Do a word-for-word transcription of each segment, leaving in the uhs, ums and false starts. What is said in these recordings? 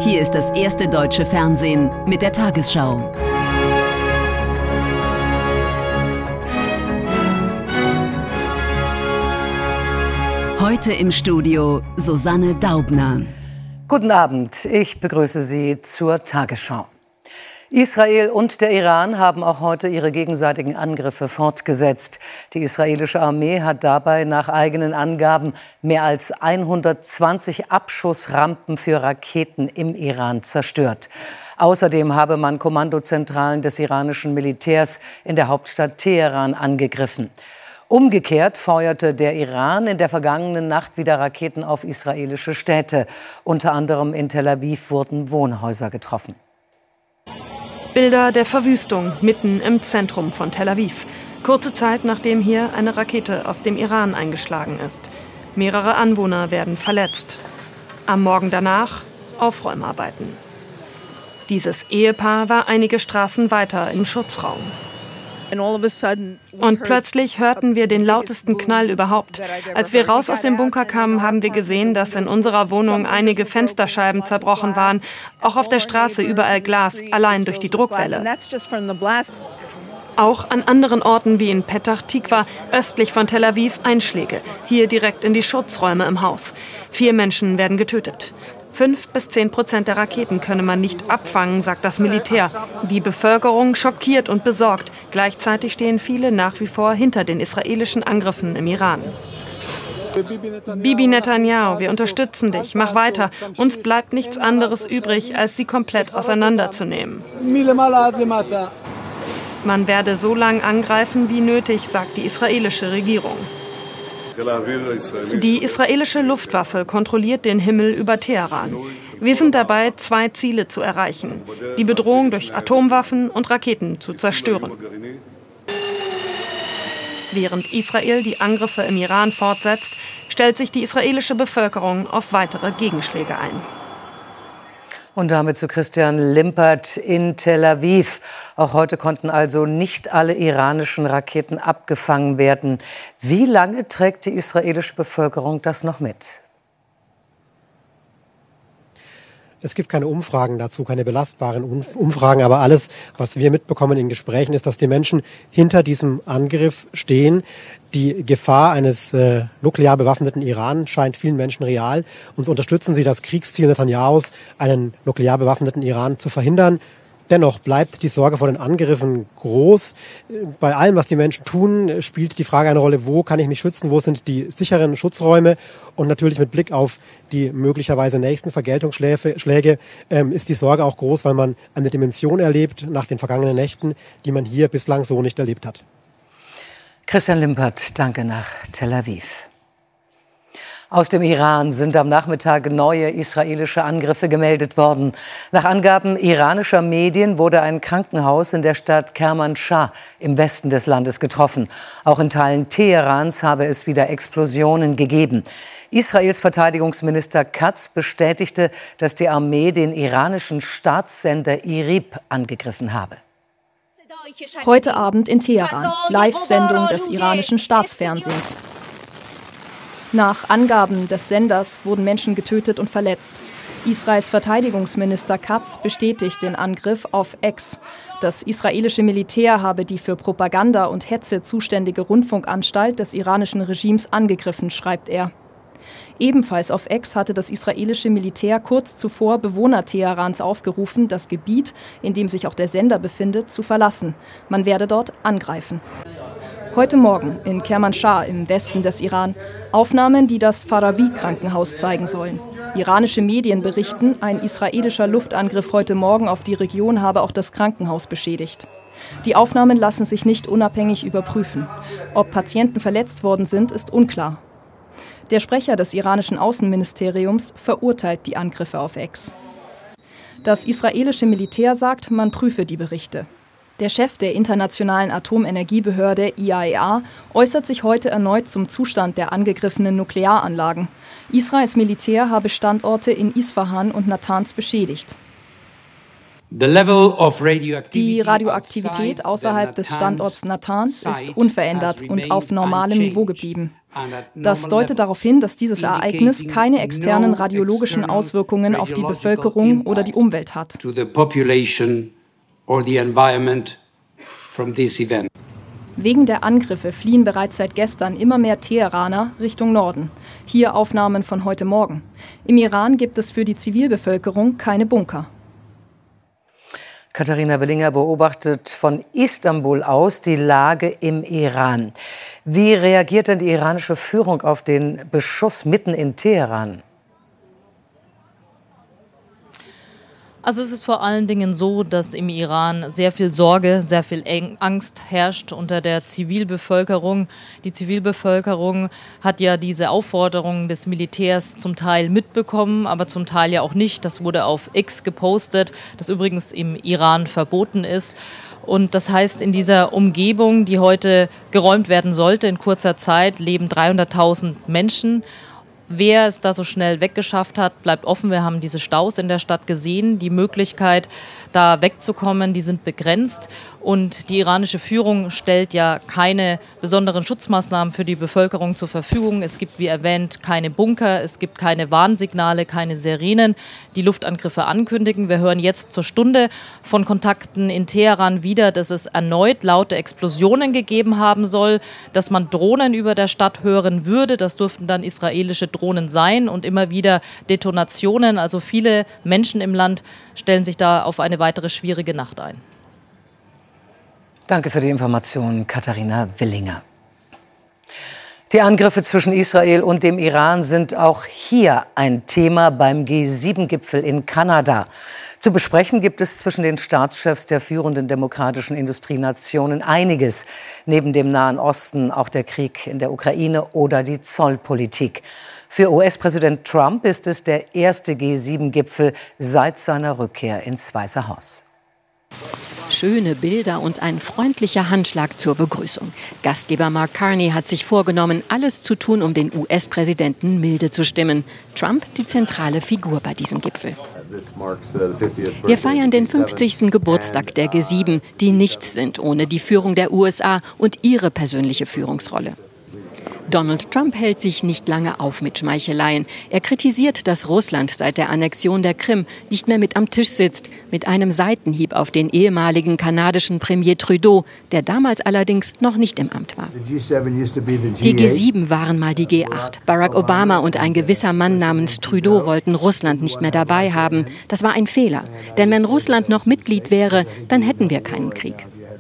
Hier ist das erste deutsche Fernsehen mit der Tagesschau. Heute im Studio Susanne Daubner. Guten Abend, ich begrüße Sie zur Tagesschau. Israel und der Iran haben auch heute ihre gegenseitigen Angriffe fortgesetzt. Die israelische Armee hat dabei nach eigenen Angaben mehr als hundertzwanzig Abschussrampen für Raketen im Iran zerstört. Außerdem habe man Kommandozentralen des iranischen Militärs in der Hauptstadt Teheran angegriffen. Umgekehrt feuerte der Iran in der vergangenen Nacht wieder Raketen auf israelische Städte. Unter anderem in Tel Aviv wurden Wohnhäuser getroffen. Bilder der Verwüstung mitten im Zentrum von Tel Aviv. Kurze Zeit nachdem hier eine Rakete aus dem Iran eingeschlagen ist. Mehrere Anwohner werden verletzt. Am Morgen danach Aufräumarbeiten. Dieses Ehepaar war einige Straßen weiter im Schutzraum. Und plötzlich hörten wir den lautesten Knall überhaupt. Als wir raus aus dem Bunker kamen, haben wir gesehen, dass in unserer Wohnung einige Fensterscheiben zerbrochen waren. Auch auf der Straße überall Glas, allein durch die Druckwelle. Auch an anderen Orten wie in Petach Tikwa, östlich von Tel Aviv, Einschläge. Hier direkt in die Schutzräume im Haus. Vier Menschen werden getötet. Fünf bis zehn Prozent der Raketen könne man nicht abfangen, sagt das Militär. Die Bevölkerung schockiert und besorgt. Gleichzeitig stehen viele nach wie vor hinter den israelischen Angriffen im Iran. Bibi Netanyahu, wir unterstützen dich, mach weiter. Uns bleibt nichts anderes übrig, als sie komplett auseinanderzunehmen. Man werde so lange angreifen wie nötig, sagt die israelische Regierung. Die israelische Luftwaffe kontrolliert den Himmel über Teheran. Wir sind dabei, zwei Ziele zu erreichen: die Bedrohung durch Atomwaffen und Raketen zu zerstören. Während Israel die Angriffe im Iran fortsetzt, stellt sich die israelische Bevölkerung auf weitere Gegenschläge ein. Und damit zu Christian Limpert in Tel Aviv. Auch heute konnten also nicht alle iranischen Raketen abgefangen werden. Wie lange trägt die israelische Bevölkerung das noch mit? Es gibt keine Umfragen dazu, keine belastbaren Umfragen, aber alles, was wir mitbekommen in Gesprächen, ist, dass die Menschen hinter diesem Angriff stehen. Die Gefahr eines äh, nuklear bewaffneten Iran scheint vielen Menschen real. Und so unterstützen sie das Kriegsziel Netanyahus, einen nuklear bewaffneten Iran zu verhindern. Dennoch bleibt die Sorge vor den Angriffen groß. Bei allem, was die Menschen tun, spielt die Frage eine Rolle: Wo kann ich mich schützen? Wo sind die sicheren Schutzräume? Und natürlich mit Blick auf die möglicherweise nächsten Vergeltungsschläge ähm, ist die Sorge auch groß, weil man eine Dimension erlebt nach den vergangenen Nächten, die man hier bislang so nicht erlebt hat. Christian Limpert, danke nach Tel Aviv. Aus dem Iran sind am Nachmittag neue israelische Angriffe gemeldet worden. Nach Angaben iranischer Medien wurde ein Krankenhaus in der Stadt Kermanshah im Westen des Landes getroffen. Auch in Teilen Teherans habe es wieder Explosionen gegeben. Israels Verteidigungsminister Katz bestätigte, dass die Armee den iranischen Staatssender IRIB angegriffen habe. Heute Abend in Teheran, Live-Sendung des iranischen Staatsfernsehens. Nach Angaben des Senders wurden Menschen getötet und verletzt. Israels Verteidigungsminister Katz bestätigt den Angriff auf X. Das israelische Militär habe die für Propaganda und Hetze zuständige Rundfunkanstalt des iranischen Regimes angegriffen, schreibt er. Ebenfalls auf X hatte das israelische Militär kurz zuvor Bewohner Teherans aufgerufen, das Gebiet, in dem sich auch der Sender befindet, zu verlassen. Man werde dort angreifen. Heute Morgen in Kermanshah im Westen des Iran Aufnahmen, die das Farabi-Krankenhaus zeigen sollen. Iranische Medien berichten, ein israelischer Luftangriff heute Morgen auf die Region habe auch das Krankenhaus beschädigt. Die Aufnahmen lassen sich nicht unabhängig überprüfen. Ob Patienten verletzt worden sind, ist unklar. Der Sprecher des iranischen Außenministeriums verurteilt die Angriffe auf X. Das israelische Militär sagt, man prüfe die Berichte. Der Chef der Internationalen Atomenergiebehörde I A E A äußert sich heute erneut zum Zustand der angegriffenen Nuklearanlagen. Israels Militär habe Standorte in Isfahan und Natanz beschädigt. Die Radioaktivität außerhalb des Standorts Natanz ist unverändert und auf normalem Niveau geblieben. Das deutet darauf hin, dass dieses Ereignis keine externen radiologischen Auswirkungen auf die Bevölkerung oder die Umwelt hat. Wegen der Angriffe fliehen bereits seit gestern immer mehr Teheraner Richtung Norden. Hier Aufnahmen von heute Morgen. Im Iran gibt es für die Zivilbevölkerung keine Bunker. Katharina Willinger beobachtet von Istanbul aus die Lage im Iran. Wie reagiert denn die iranische Führung auf den Beschuss mitten in Teheran? Also es ist vor allen Dingen so, dass im Iran sehr viel Sorge, sehr viel Angst herrscht unter der Zivilbevölkerung. Die Zivilbevölkerung hat ja diese Aufforderungen des Militärs zum Teil mitbekommen, aber zum Teil ja auch nicht. Das wurde auf X gepostet, das übrigens im Iran verboten ist. Und das heißt, in dieser Umgebung, die heute geräumt werden sollte, in kurzer Zeit leben dreihunderttausend Menschen. Wer es da so schnell weggeschafft hat, bleibt offen. Wir haben diese Staus in der Stadt gesehen. Die Möglichkeit, da wegzukommen, die sind begrenzt. Und die iranische Führung stellt ja keine besonderen Schutzmaßnahmen für die Bevölkerung zur Verfügung. Es gibt, wie erwähnt, keine Bunker, es gibt keine Warnsignale, keine Sirenen, die Luftangriffe ankündigen. Wir hören jetzt zur Stunde von Kontakten in Teheran wieder, dass es erneut laute Explosionen gegeben haben soll, dass man Drohnen über der Stadt hören würde. Das dürften dann israelische Drohnen sein und immer wieder Detonationen. Also viele Menschen im Land stellen sich da auf eine weitere schwierige Nacht ein. Danke für die Information, Katharina Willinger. Die Angriffe zwischen Israel und dem Iran sind auch hier ein Thema beim G sieben Gipfel in Kanada. Zu besprechen gibt es zwischen den Staatschefs der führenden demokratischen Industrienationen einiges. Neben dem Nahen Osten auch der Krieg in der Ukraine oder die Zollpolitik. Für U S-Präsident Trump ist es der erste G sieben Gipfel seit seiner Rückkehr ins Weiße Haus. Schöne Bilder und ein freundlicher Handschlag zur Begrüßung. Gastgeber Mark Carney hat sich vorgenommen, alles zu tun, um den U S-Präsidenten milde zu stimmen. Trump die zentrale Figur bei diesem Gipfel. Wir feiern den fünfzigsten Geburtstag der G sieben, die nichts sind ohne die Führung der U S A und ihre persönliche Führungsrolle. Donald Trump hält sich nicht lange auf mit Schmeicheleien. Er kritisiert, dass Russland seit der Annexion der Krim nicht mehr mit am Tisch sitzt, mit einem Seitenhieb auf den ehemaligen kanadischen Premier Trudeau, der damals allerdings noch nicht im Amt war. Die G sieben waren mal die G acht. Barack Obama und ein gewisser Mann namens Trudeau wollten Russland nicht mehr dabei haben. Das war ein Fehler, denn wenn Russland noch Mitglied wäre, dann hätten wir keinen Krieg.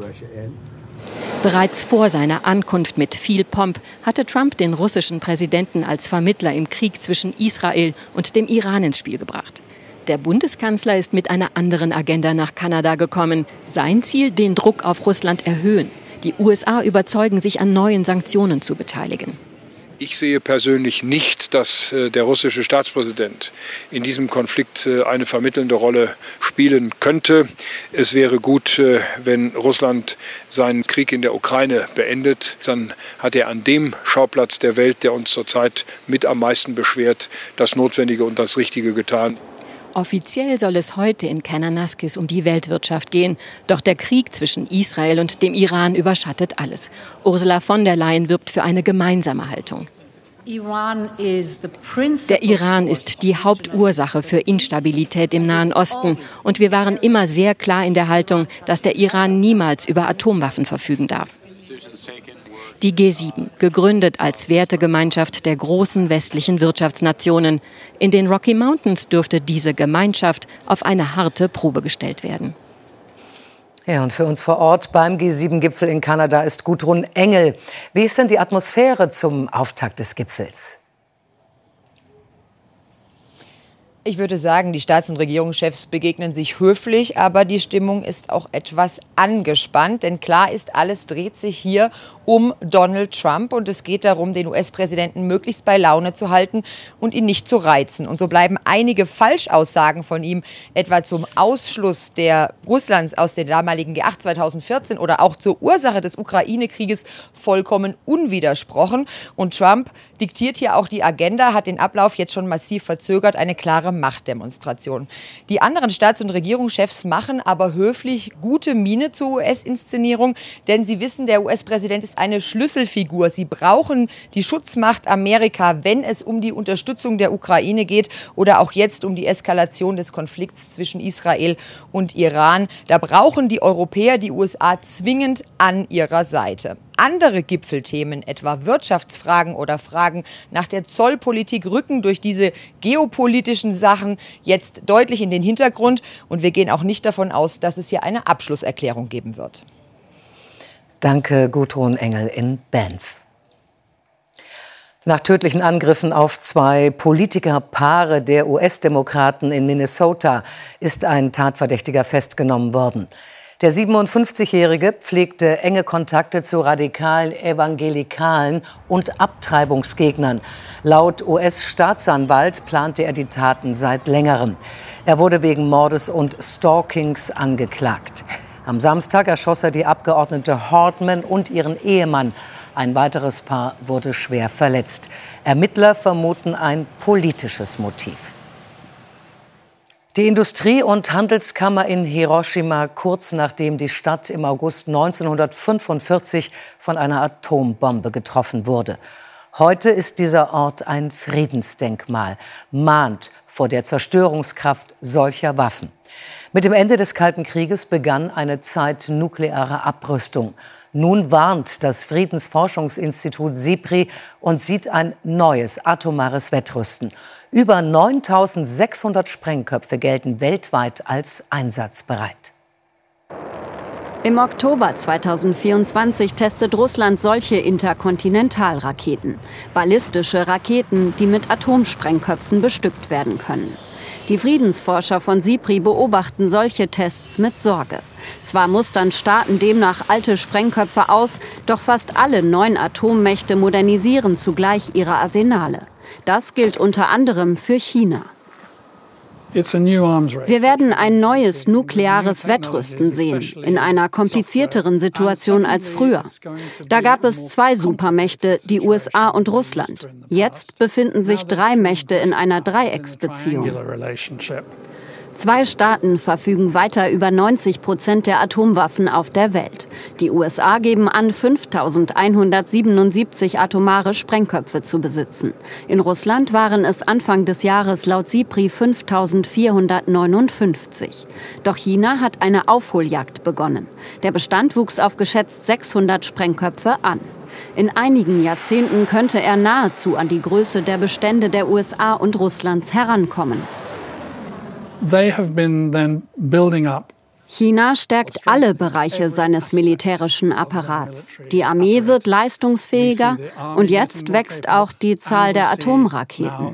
Bereits vor seiner Ankunft mit viel Pomp hatte Trump den russischen Präsidenten als Vermittler im Krieg zwischen Israel und dem Iran ins Spiel gebracht. Der Bundeskanzler ist mit einer anderen Agenda nach Kanada gekommen. Sein Ziel, den Druck auf Russland erhöhen. Die U S A überzeugen, sich an neuen Sanktionen zu beteiligen. Ich sehe persönlich nicht, dass äh, der russische Staatspräsident in diesem Konflikt äh, eine vermittelnde Rolle spielen könnte. Es wäre gut, äh, wenn Russland seinen Krieg in der Ukraine beendet. Dann hat er an dem Schauplatz der Welt, der uns zurzeit mit am meisten beschwert, das Notwendige und das Richtige getan. Offiziell soll es heute in Kananaskis um die Weltwirtschaft gehen. Doch der Krieg zwischen Israel und dem Iran überschattet alles. Ursula von der Leyen wirbt für eine gemeinsame Haltung. Der Iran ist die Hauptursache für Instabilität im Nahen Osten. Und wir waren immer sehr klar in der Haltung, dass der Iran niemals über Atomwaffen verfügen darf. Die G sieben, gegründet als Wertegemeinschaft der großen westlichen Wirtschaftsnationen. In den Rocky Mountains dürfte diese Gemeinschaft auf eine harte Probe gestellt werden. Ja, und für uns vor Ort beim G sieben Gipfel in Kanada ist Gudrun Engel. Wie ist denn die Atmosphäre zum Auftakt des Gipfels? Ich würde sagen, die Staats- und Regierungschefs begegnen sich höflich, aber die Stimmung ist auch etwas angespannt. Denn klar ist, alles dreht sich hier um Donald Trump und es geht darum, den U S-Präsidenten möglichst bei Laune zu halten und ihn nicht zu reizen. Und so bleiben einige Falschaussagen von ihm, etwa zum Ausschluss der Russlands aus der damaligen G acht zweitausendvierzehn oder auch zur Ursache des Ukraine-Krieges, vollkommen unwidersprochen. Und Trump diktiert hier auch die Agenda, hat den Ablauf jetzt schon massiv verzögert, eine klare Machtdemonstration. Die anderen Staats- und Regierungschefs machen aber höflich gute Miene zur U S-Inszenierung, denn sie wissen, der U S-Präsident ist eine Schlüsselfigur. Sie brauchen die Schutzmacht Amerika, wenn es um die Unterstützung der Ukraine geht oder auch jetzt um die Eskalation des Konflikts zwischen Israel und Iran. Da brauchen die Europäer die U S A zwingend an ihrer Seite. Andere Gipfelthemen, etwa Wirtschaftsfragen oder Fragen nach der Zollpolitik, rücken durch diese geopolitischen Sachen jetzt deutlich in den Hintergrund. Und wir gehen auch nicht davon aus, dass es hier eine Abschlusserklärung geben wird. Danke, Gudrun Engel in Banff. Nach tödlichen Angriffen auf zwei Politikerpaare der U S-Demokraten in Minnesota ist ein Tatverdächtiger festgenommen worden. Der siebenundfünfzigjährige pflegte enge Kontakte zu radikalen Evangelikalen und Abtreibungsgegnern. Laut U S-Staatsanwalt plante er die Taten seit längerem. Er wurde wegen Mordes und Stalkings angeklagt. Am Samstag erschoss er die Abgeordnete Haldeman und ihren Ehemann. Ein weiteres Paar wurde schwer verletzt. Ermittler vermuten ein politisches Motiv. Die Industrie- und Handelskammer in Hiroshima, kurz nachdem die Stadt im August neunzehnhundertfünfundvierzig von einer Atombombe getroffen wurde. Heute ist dieser Ort ein Friedensdenkmal, mahnt vor der Zerstörungskraft solcher Waffen. Mit dem Ende des Kalten Krieges begann eine Zeit nuklearer Abrüstung. Nun warnt das Friedensforschungsinstitut SIPRI und sieht ein neues atomares Wettrüsten. Über neuntausendsechshundert Sprengköpfe gelten weltweit als einsatzbereit. Im Oktober zweitausendvierundzwanzig testet Russland solche Interkontinentalraketen. Ballistische Raketen, die mit Atomsprengköpfen bestückt werden können. Die Friedensforscher von SIPRI beobachten solche Tests mit Sorge. Zwar mustern Staaten demnach alte Sprengköpfe aus, doch fast alle neun Atommächte modernisieren zugleich ihre Arsenale. Das gilt unter anderem für China. Wir werden ein neues nukleares Wettrüsten sehen, in einer komplizierteren Situation als früher. Da gab es zwei Supermächte, die U S A und Russland. Jetzt befinden sich drei Mächte in einer Dreiecksbeziehung. Zwei Staaten verfügen weiter über neunzig Prozent der Atomwaffen auf der Welt. Die U S A geben an, fünftausendeinhundertsiebenundsiebzig atomare Sprengköpfe zu besitzen. In Russland waren es Anfang des Jahres laut SIPRI fünftausendvierhundertneunundfünfzig. Doch China hat eine Aufholjagd begonnen. Der Bestand wuchs auf geschätzt sechshundert Sprengköpfe an. In einigen Jahrzehnten könnte er nahezu an die Größe der Bestände der U S A und Russlands herankommen. China stärkt alle Bereiche seines militärischen Apparats. Die Armee wird leistungsfähiger und jetzt wächst auch die Zahl der Atomraketen.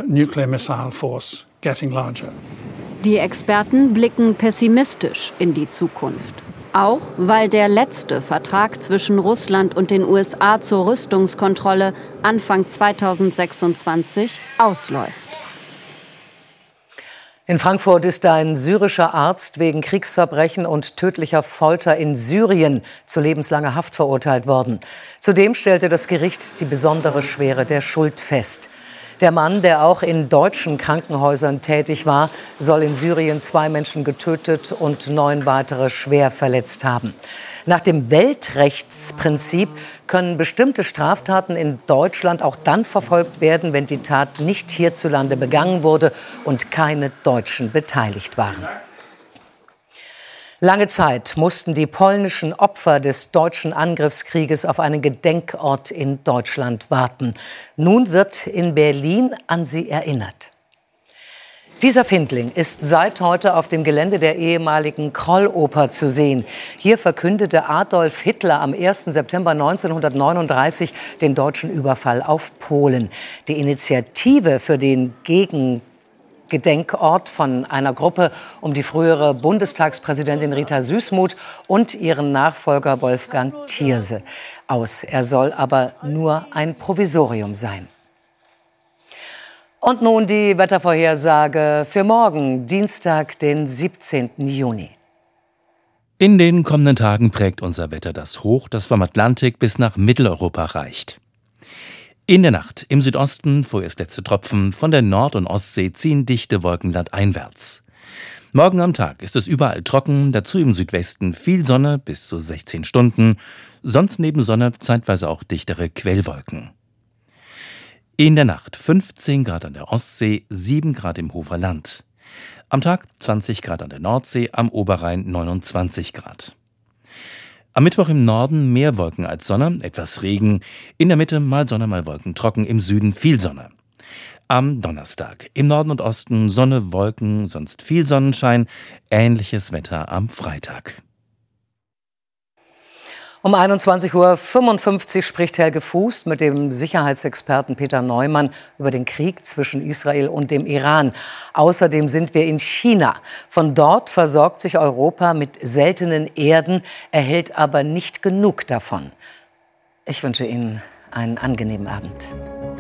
Die Experten blicken pessimistisch in die Zukunft. Auch weil der letzte Vertrag zwischen Russland und den U S A zur Rüstungskontrolle Anfang zweitausendsechsundzwanzig ausläuft. In Frankfurt ist ein syrischer Arzt wegen Kriegsverbrechen und tödlicher Folter in Syrien zu lebenslanger Haft verurteilt worden. Zudem stellte das Gericht die besondere Schwere der Schuld fest. Der Mann, der auch in deutschen Krankenhäusern tätig war, soll in Syrien zwei Menschen getötet und neun weitere schwer verletzt haben. Nach dem Weltrechtsprinzip können bestimmte Straftaten in Deutschland auch dann verfolgt werden, wenn die Tat nicht hierzulande begangen wurde und keine Deutschen beteiligt waren. Lange Zeit mussten die polnischen Opfer des deutschen Angriffskrieges auf einen Gedenkort in Deutschland warten. Nun wird in Berlin an sie erinnert. Dieser Findling ist seit heute auf dem Gelände der ehemaligen Krolloper zu sehen. Hier verkündete Adolf Hitler am ersten September neunzehnhundertneununddreißig den deutschen Überfall auf Polen. Die Initiative für den Gegen Gedenkort von einer Gruppe um die frühere Bundestagspräsidentin Rita Süssmuth und ihren Nachfolger Wolfgang Thierse aus. Er soll aber nur ein Provisorium sein. Und nun die Wettervorhersage für morgen, Dienstag, den siebzehnten Juni. In den kommenden Tagen prägt unser Wetter das Hoch, das vom Atlantik bis nach Mitteleuropa reicht. In der Nacht im Südosten vorerst letzte Tropfen, von der Nord- und Ostsee ziehen dichte Wolken landeinwärts. Morgen am Tag ist es überall trocken, dazu im Südwesten viel Sonne bis zu sechzehn Stunden, sonst neben Sonne zeitweise auch dichtere Quellwolken. In der Nacht fünfzehn Grad an der Ostsee, sieben Grad im Hofer Land. Am Tag zwanzig Grad an der Nordsee, am Oberrhein neunundzwanzig Grad. Am Mittwoch im Norden mehr Wolken als Sonne, etwas Regen. In der Mitte mal Sonne, mal Wolken trocken, im Süden viel Sonne. Am Donnerstag im Norden und Osten Sonne, Wolken, sonst viel Sonnenschein. Ähnliches Wetter am Freitag. Um einundzwanzig Uhr fünfundfünfzig spricht Helge Fuß mit dem Sicherheitsexperten Peter Neumann über den Krieg zwischen Israel und dem Iran. Außerdem sind wir in China. Von dort versorgt sich Europa mit seltenen Erden, erhält aber nicht genug davon. Ich wünsche Ihnen einen angenehmen Abend.